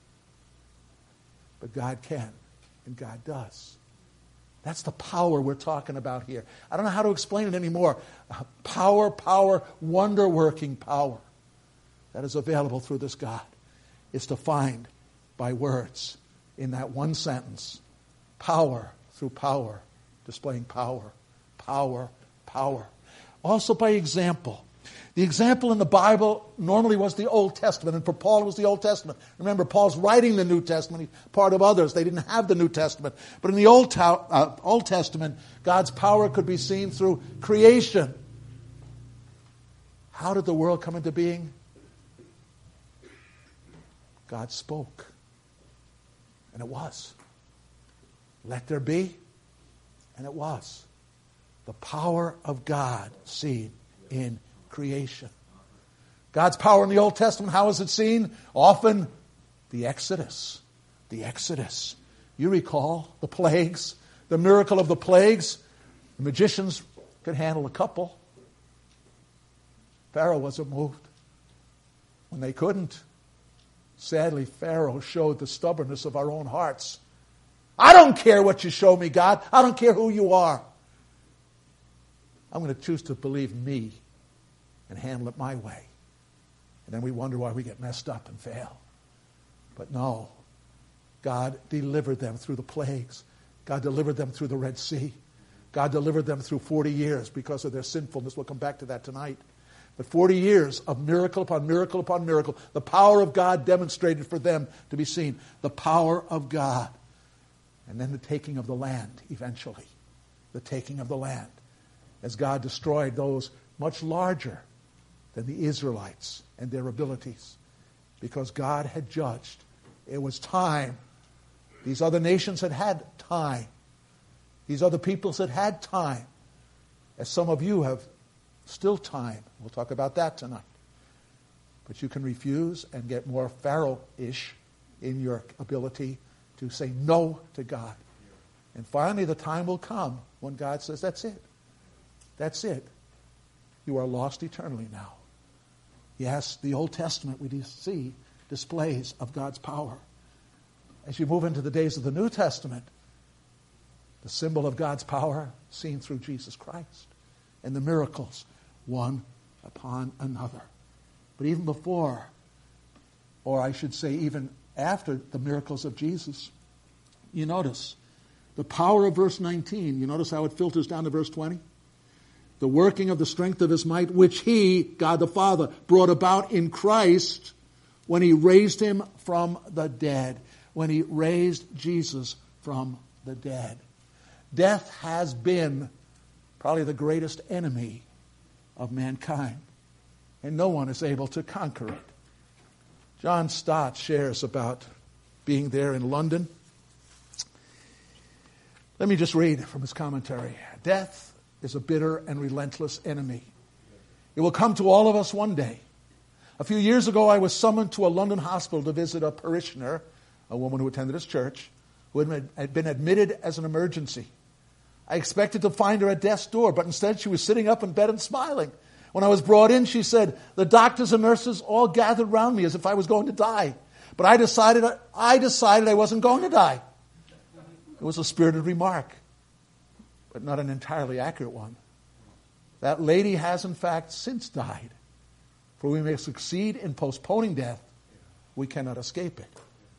Speaker 1: But God can, and God does. That's the power we're talking about here. I don't know how to explain it anymore. Power, power, wonder-working power that is available through this God is defined by words in that one sentence. Power through power, displaying power, power, power. Also by example. The example in the Bible normally was the Old Testament, and for Paul it was the Old Testament. Remember, Paul's writing the New Testament. He's part of others. They didn't have the New Testament. But in the Old, to- uh, Old Testament, God's power could be seen through creation. How did the world come into being? God spoke. And it was. Let there be. And it was. The power of God seen in creation. God's power in the Old Testament, how is it seen? Often the Exodus. The Exodus. You recall the plagues, the miracle of the plagues. The magicians could handle a couple. Pharaoh wasn't moved. When they couldn't, sadly, Pharaoh showed the stubbornness of our own hearts. I don't care what you show me, God. I don't care who you are. I'm going to choose to believe me and handle it my way. And then we wonder why we get messed up and fail. But no, God delivered them through the plagues. God delivered them through the Red Sea. God delivered them through forty years because of their sinfulness. We'll come back to that tonight. But forty years of miracle upon miracle upon miracle. The power of God demonstrated for them to be seen. The power of God. And then the taking of the land eventually. The taking of the land. As God destroyed those much larger than the Israelites and their abilities. Because God had judged. It was time. These other nations had had time. These other peoples had had time. As some of you have still time. We'll talk about that tonight. But you can refuse and get more Pharaoh-ish in your ability to say no to God. And finally the time will come when God says, that's it. That's it. You are lost eternally now. Yes, the Old Testament we see displays of God's power. As you move into the days of the New Testament, the symbol of God's power seen through Jesus Christ and the miracles one upon another. But even before, or I should say even after the miracles of Jesus, you notice the power of verse nineteen. You notice how it filters down to verse twenty? The working of the strength of his might, which he, God the Father, brought about in Christ when he raised him from the dead. When he raised Jesus from the dead. Death has been probably the greatest enemy of mankind. And no one is able to conquer it. John Stott shares about being there in London. Let me just read from his commentary. Death is a bitter and relentless enemy. It will come to all of us one day. A few years ago, I was summoned to a London hospital to visit a parishioner, a woman who attended his church, who had been admitted as an emergency. I expected to find her at death's door, but instead she was sitting up in bed and smiling. When I was brought in, she said, the doctors and nurses all gathered around me as if I was going to die. But I decided I decided I wasn't going to die. It was a spirited remark, but not an entirely accurate one. That lady has in fact since died. For we may succeed in postponing death, we cannot escape it.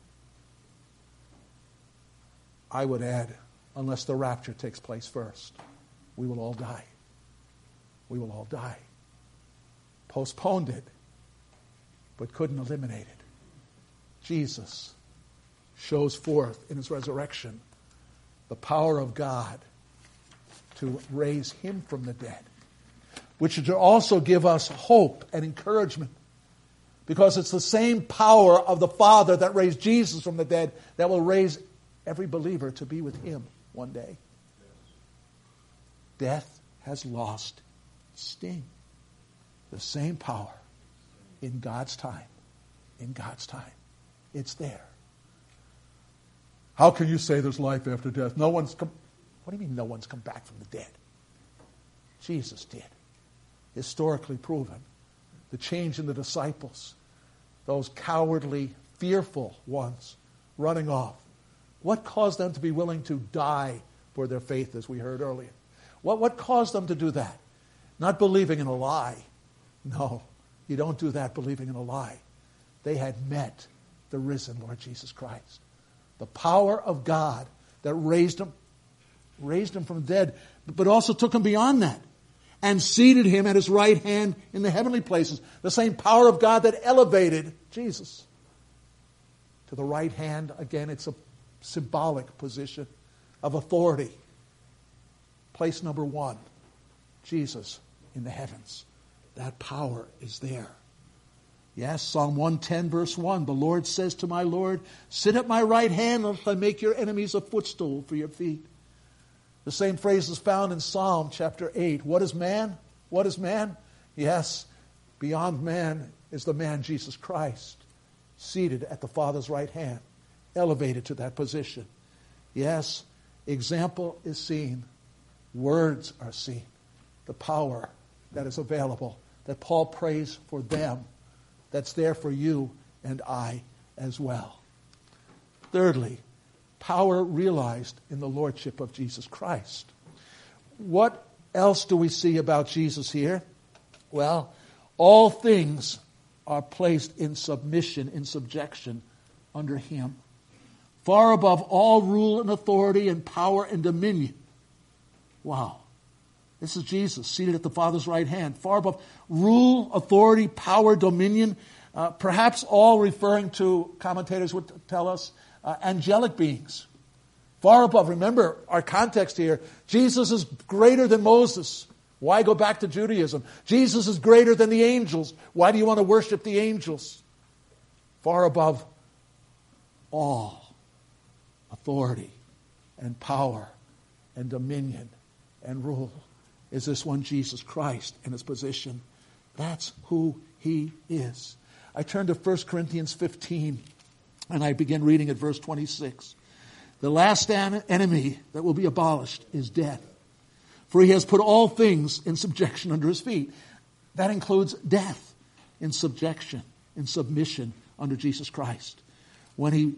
Speaker 1: I would add, unless the rapture takes place first, we will all die. We will all die. Postponed it, but couldn't eliminate it. Jesus shows forth in his resurrection the power of God to raise him from the dead, which should also give us hope and encouragement, because it's the same power of the Father that raised Jesus from the dead that will raise every believer to be with him one day. Death has lost sting. The same power in God's time. In God's time. It's there. How can you say there's life after death? No one's come. What do you mean no one's come back from the dead? Jesus did. Historically proven. The change in the disciples. Those cowardly, fearful ones running off. What caused them to be willing to die for their faith, as we heard earlier? What, what caused them to do that? Not believing in a lie. No, you don't do that believing in a lie. They had met the risen Lord Jesus Christ. The power of God that raised him, raised him from the dead, but also took him beyond that and seated him at his right hand in the heavenly places. The same power of God that elevated Jesus to the right hand. Again, it's a symbolic position of authority. Place number one, Jesus in the heavens. That power is there. Yes, Psalm one ten verse one, the Lord says to my Lord, sit at my right hand until I make your enemies a footstool for your feet. The same phrase is found in Psalm chapter eight. What is man? What is man? Yes, beyond man is the man Jesus Christ, seated at the Father's right hand, elevated to that position. Yes, example is seen. Words are seen. The power that is available, that Paul prays for them, that's there for you and I as well. Thirdly, power realized in the lordship of Jesus Christ. What else do we see about Jesus here? Well, all things are placed in submission, in subjection under him. Far above all rule and authority and power and dominion. Wow. This is Jesus seated at the Father's right hand. Far above rule, authority, power, dominion. Uh, perhaps all referring to, commentators would tell us, uh, angelic beings. Far above. Remember our context here. Jesus is greater than Moses. Why go back to Judaism? Jesus is greater than the angels. Why do you want to worship the angels? Far above all authority and power and dominion and rule is this one Jesus Christ and his position. That's who he is. I turn to First Corinthians fifteen and I begin reading at verse twenty-six. The last enemy that will be abolished is death. For he has put all things in subjection under his feet. That includes death in subjection, in submission under Jesus Christ. When he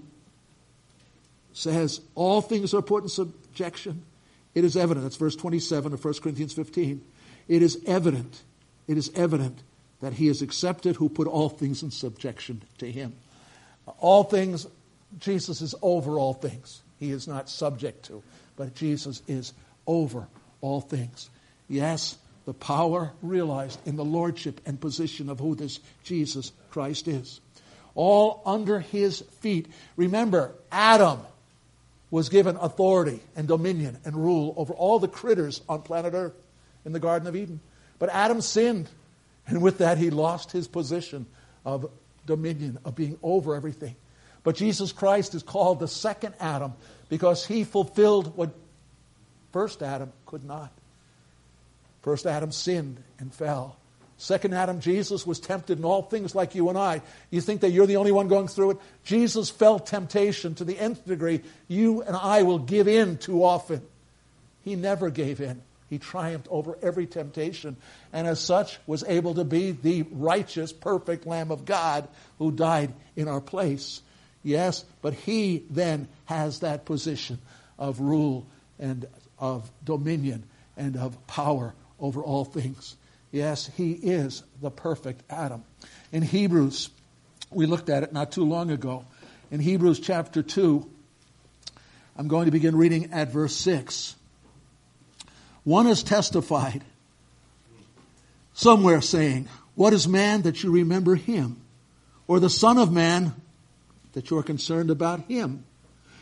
Speaker 1: says all things are put in subjection, it is evident. That's verse twenty-seven of First Corinthians fifteen. It is evident, it is evident that he is accepted who put all things in subjection to him. All things, Jesus is over all things. He is not subject to, but Jesus is over all things. Yes, the power realized in the lordship and position of who this Jesus Christ is. All under his feet. Remember, Adam was given authority and dominion and rule over all the critters on planet Earth in the Garden of Eden. But Adam sinned, and with that he lost his position of dominion, of being over everything. But Jesus Christ is called the second Adam because he fulfilled what first Adam could not. First Adam sinned and fell. Second Adam, Jesus, was tempted in all things like you and I. You think that you're the only one going through it? Jesus felt temptation to the nth degree. You and I will give in too often. He never gave in. He triumphed over every temptation, and as such was able to be the righteous, perfect Lamb of God who died in our place. Yes, but he then has that position of rule and of dominion and of power over all things. Yes, he is the perfect Adam. In Hebrews, we looked at it not too long ago. In Hebrews chapter two, I'm going to begin reading at verse six. One has testified somewhere saying, what is man that you remember him? Or the son of man that you are concerned about him?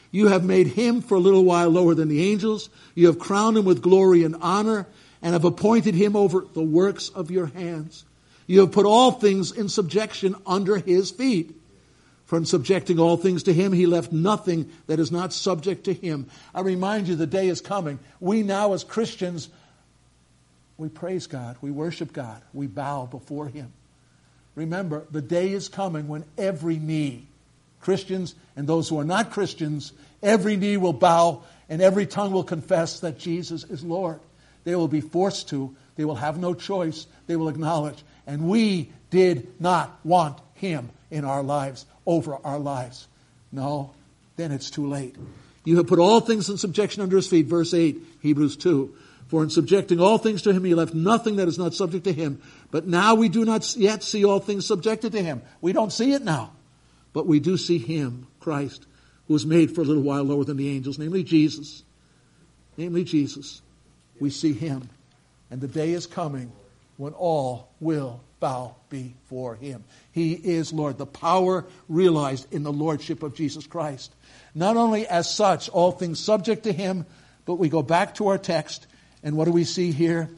Speaker 1: You have made him for a little while lower than the angels. You have crowned him with glory and honor, and have appointed him over the works of your hands. You have put all things in subjection under his feet. For in subjecting all things to him, he left nothing that is not subject to him. I remind you, the day is coming. We now as Christians, we praise God, we worship God, we bow before him. Remember, the day is coming when every knee, Christians and those who are not Christians, every knee will bow and every tongue will confess that Jesus is Lord. They will be forced to. They will have no choice. They will acknowledge. And we did not want him in our lives, over our lives. No, then it's too late. You have put all things in subjection under his feet. Verse eight, Hebrews two. For in subjecting all things to him, he left nothing that is not subject to him. But now we do not yet see all things subjected to him. We don't see it now. But we do see him, Christ, who was made for a little while lower than the angels, namely Jesus. Namely Jesus. We see him. And the day is coming when all will bow before him. He is Lord. The power realized in the lordship of Jesus Christ. Not only as such, all things subject to him, but we go back to our text, and what do we see here?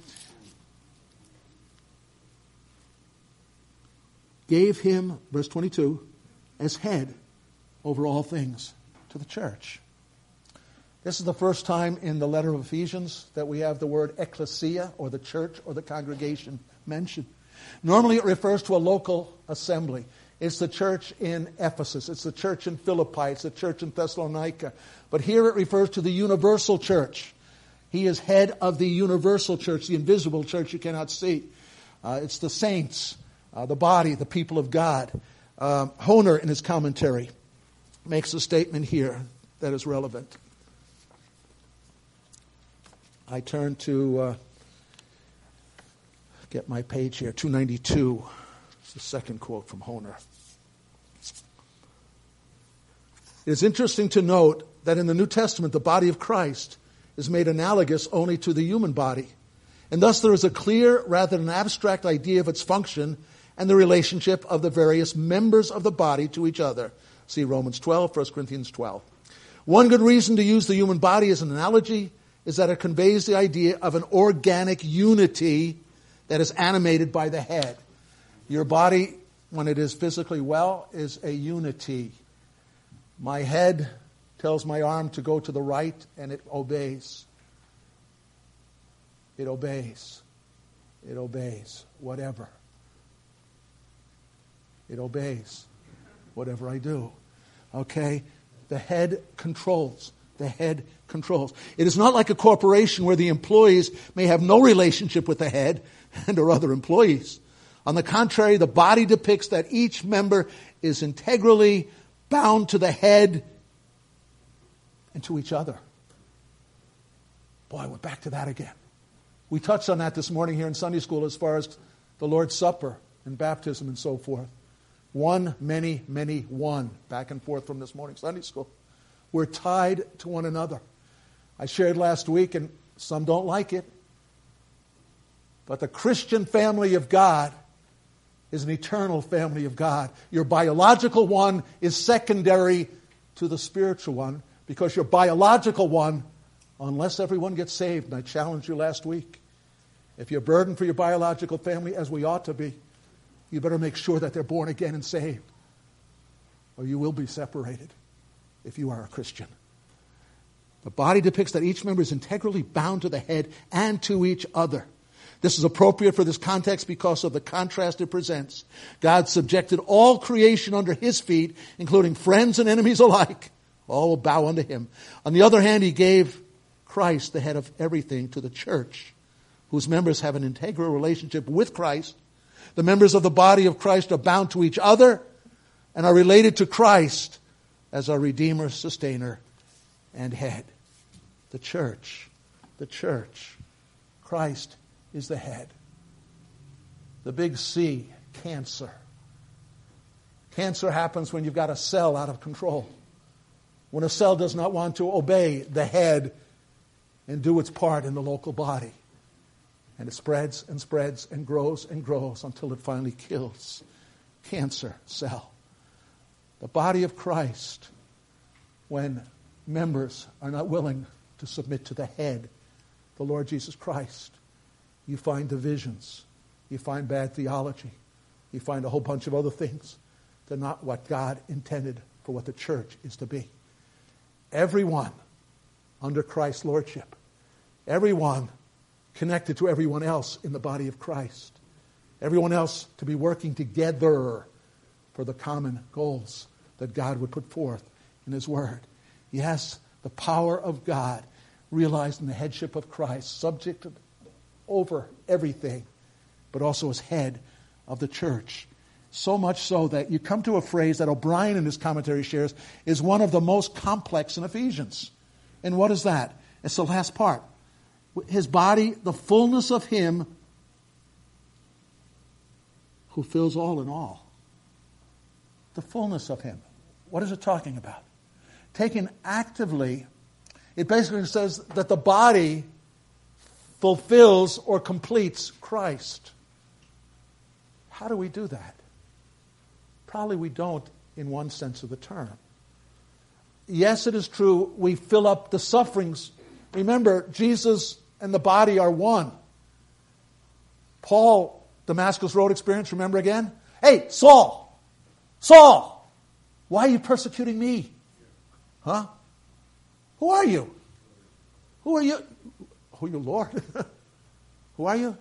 Speaker 1: Gave him, verse twenty-two, as head over all things to the church. This is the first time in the letter of Ephesians that we have the word ecclesia, or the church, or the congregation mentioned. Normally it refers to a local assembly. It's the church in Ephesus. It's the church in Philippi. It's the church in Thessalonica. But here it refers to the universal church. He is head of the universal church, the invisible church you cannot see. Uh, it's the saints, uh, the body, the people of God. Uh, Honer, in his commentary, makes a statement here that is relevant. I turn to, uh, get my page here, two ninety-two. It's the second quote from Honer. It is interesting to note that in the New Testament, the body of Christ is made analogous only to the human body. And thus there is a clear rather than abstract idea of its function and the relationship of the various members of the body to each other. See Romans twelve, First Corinthians twelve. One good reason to use the human body as an analogy is that it conveys the idea of an organic unity that is animated by the head. Your body, when it is physically well, is a unity. My head tells my arm to go to the right, and it obeys. It obeys. It obeys. Whatever. It obeys. Whatever I do. Okay? The head controls. The head controls. It is not like a corporation where the employees may have no relationship with the head and or other employees. On the contrary, the body depicts that each member is integrally bound to the head and to each other. Boy, we're back to that again. We touched on that this morning here in Sunday school as far as the Lord's Supper and baptism and so forth. One, many, many, one. Back and forth from this morning's Sunday school. We're tied to one another. I shared last week, and some don't like it, but the Christian family of God is an eternal family of God. Your biological one is secondary to the spiritual one, because your biological one, unless everyone gets saved, and I challenged you last week, if you're burdened for your biological family, as we ought to be, you better make sure that they're born again and saved, or you will be separated if you are a Christian. The body depicts that each member is integrally bound to the head and to each other. This is appropriate for this context because of the contrast it presents. God subjected all creation under his feet, including friends and enemies alike. All will bow unto him. On the other hand, he gave Christ, the head of everything, to the church, whose members have an integral relationship with Christ. The members of the body of Christ are bound to each other and are related to Christ as our Redeemer, Sustainer, and Head. The church. The church. Christ is the head. The big C, cancer. Cancer happens when you've got a cell out of control. When a cell does not want to obey the head and do its part in the local body. And it spreads and spreads and grows and grows until it finally kills. Cancer cell. The body of Christ, when members are not willing to submit to the head, the Lord Jesus Christ, you find divisions. You find bad theology. You find a whole bunch of other things. They're not what God intended for what the church is to be. Everyone under Christ's lordship, everyone connected to everyone else in the body of Christ, everyone else to be working together for the common goals that God would put forth in His Word. Yes, the power of God realized in the headship of Christ, subjected over everything, but also as head of the church. So much so that you come to a phrase that O'Brien in his commentary shares is one of the most complex in Ephesians. And what is that? It's the last part. His body, the fullness of Him who fills all in all. The fullness of Him. What is it talking about? Taken actively, it basically says that the body fulfills or completes Christ. How do we do that? Probably we don't in one sense of the term. Yes, it is true, we fill up the sufferings. Remember, Jesus and the body are one. Paul, Damascus Road experience, remember again? Hey, Saul! Saul! Why are you persecuting me? Huh? Who are you? Who are you? Who are you, Lord? Who are you?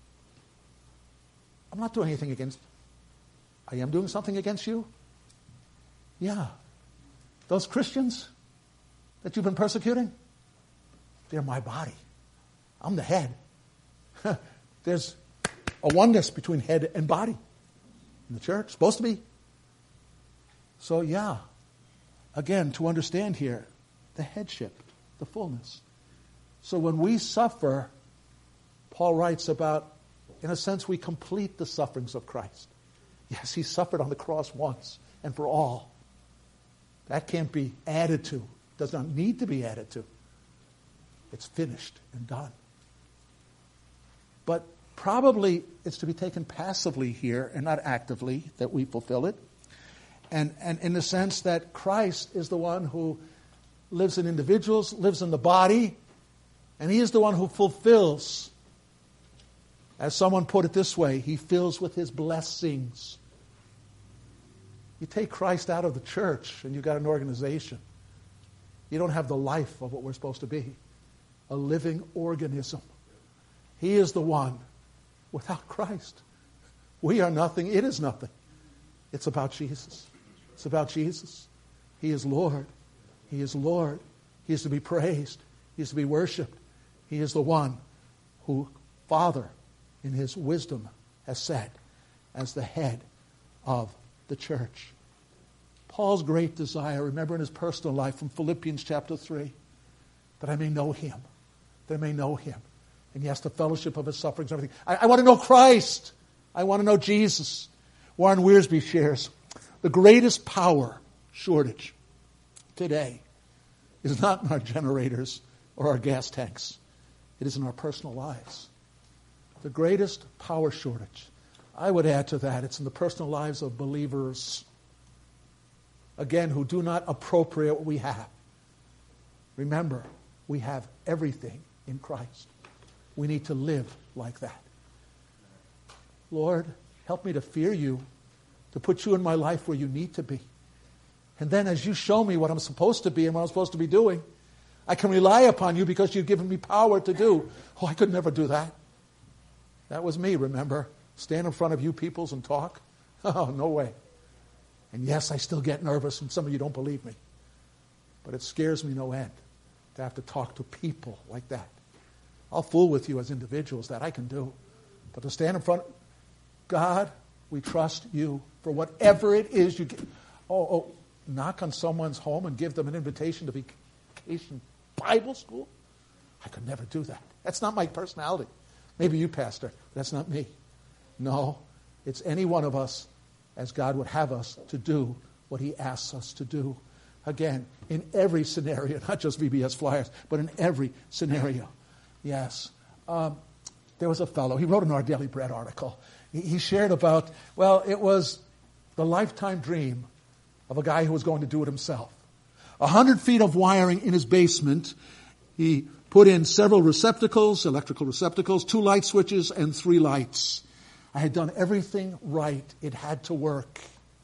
Speaker 1: I'm not doing anything against you. I am doing something against you? Yeah. Those Christians that you've been persecuting, they're my body. I'm the head. There's a oneness between head and body in the church. Supposed to be. So yeah, again, to understand here, the headship, the fullness. So when we suffer, Paul writes about, in a sense, we complete the sufferings of Christ. Yes, He suffered on the cross once and for all. That can't be added to. Does not need to be added to. It's finished and done. But probably it's to be taken passively here and not actively that we fulfill it. And, and in the sense that Christ is the one who lives in individuals, lives in the body, and He is the one who fulfills. As someone put it this way, He fills with His blessings. You take Christ out of the church and you've got an organization. You don't have the life of what we're supposed to be. A living organism. He is the one. Without Christ, we are nothing. It is nothing. It's about Jesus. It's about Jesus. He is Lord. He is Lord. He is to be praised. He is to be worshipped. He is the one who Father, in His wisdom, has said as the head of the church. Paul's great desire, remember in his personal life from Philippians chapter three, that I may know Him, that I may know Him. And yes, the fellowship of His sufferings and everything. I, I want to know Christ. I want to know Jesus. Warren Wiersbe shares, the greatest power shortage today is not in our generators or our gas tanks. It is in our personal lives. The greatest power shortage. I would add to that, it's in the personal lives of believers, again, who do not appropriate what we have. Remember, we have everything in Christ. We need to live like that. Lord, help me to fear You, to put You in my life where You need to be. And then as You show me what I'm supposed to be and what I'm supposed to be doing, I can rely upon You because You've given me power to do. Oh, I could never do that. That was me, remember? Stand in front of you peoples and talk? Oh, no way. And yes, I still get nervous, and some of you don't believe me. But it scares me no end to have to talk to people like that. I'll fool with you as individuals, that I can do. But to stand in front, God, we trust You for whatever it is You give. Oh, oh, knock on someone's home and give them an invitation to vacation Bible school? I could never do that. That's not my personality. Maybe you, Pastor. That's not me. No, it's any one of us as God would have us to do what He asks us to do. Again, in every scenario, not just V B S Flyers, but in every scenario. Yes. Um, there was a fellow, he wrote in our Daily Bread article. He, he shared about, well, it was the lifetime dream of a guy who was going to do it himself. A hundred feet of wiring in his basement. He put in several receptacles, electrical receptacles, two light switches, and three lights. I had done everything right. It had to work.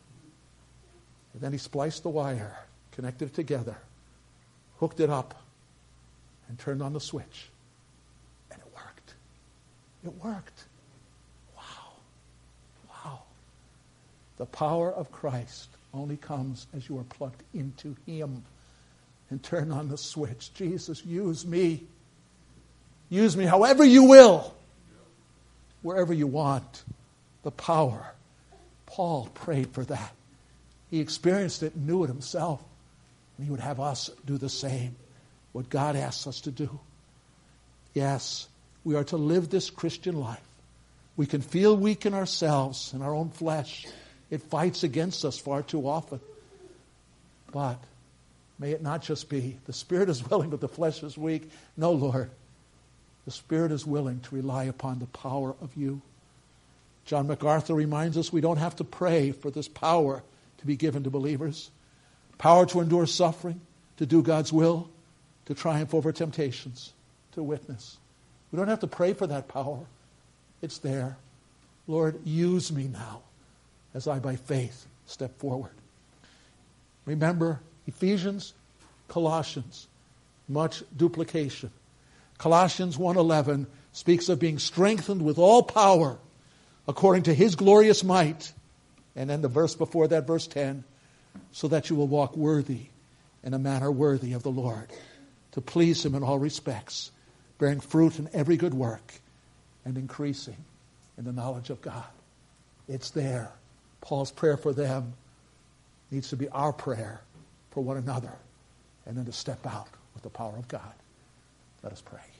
Speaker 1: And then he spliced the wire, connected it together, hooked it up, and turned on the switch. And it worked. It worked. Wow. Wow. The power of Christ only comes as you are plugged into him and turn on the switch. Jesus, use me. Use me however you will, wherever you want. The power. Paul prayed for that. He experienced it and knew it himself. And he would have us do the same. What God asks us to do. Yes, we are to live this Christian life. We can feel weak in ourselves, in our own flesh. It fights against us far too often. But may it not just be, the Spirit is willing, but the flesh is weak. No, Lord. The Spirit is willing to rely upon the power of you. John MacArthur reminds us we don't have to pray for this power to be given to believers. Power to endure suffering, to do God's will, to triumph over temptations, to witness. We don't have to pray for that power. It's there. Lord, use me now as I by faith step forward. Remember, Ephesians, Colossians, much duplication. Colossians one eleven speaks of being strengthened with all power according to his glorious might. And then the verse before that, verse ten, so that you will walk worthy in a manner worthy of the Lord, to please him in all respects, bearing fruit in every good work and increasing in the knowledge of God. It's there. Paul's prayer for them needs to be our prayer for one another, and then to step out with the power of God. Let us pray.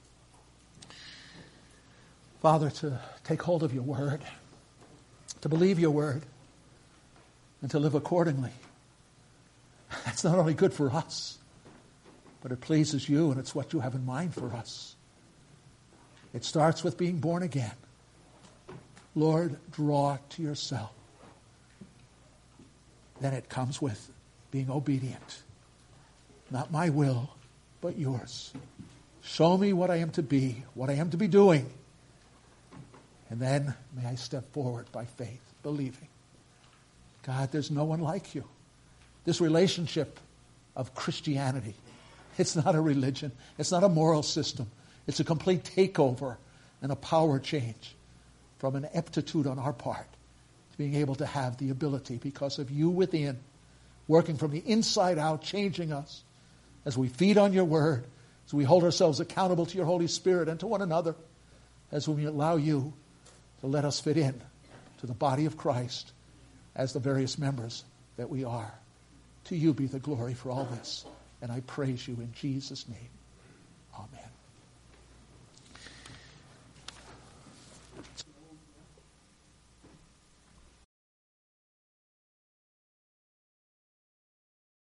Speaker 1: Father, to take hold of your word, to believe your word, and to live accordingly. That's not only good for us, but it pleases you, and it's what you have in mind for us. It starts with being born again. Lord, draw to yourself. Then it comes with being obedient. Not my will, but yours. Show me what I am to be, what I am to be doing. And then may I step forward by faith, believing. God, there's no one like you. This relationship of Christianity, it's not a religion. It's not a moral system. It's a complete takeover and a power change from an aptitude on our part to being able to have the ability, because of you within, working from the inside out, changing us as we feed on your word, as we hold ourselves accountable to your Holy Spirit and to one another, as we allow you to let us fit in to the body of Christ as the various members that we are. To you be the glory for all this. And I praise you in Jesus' name.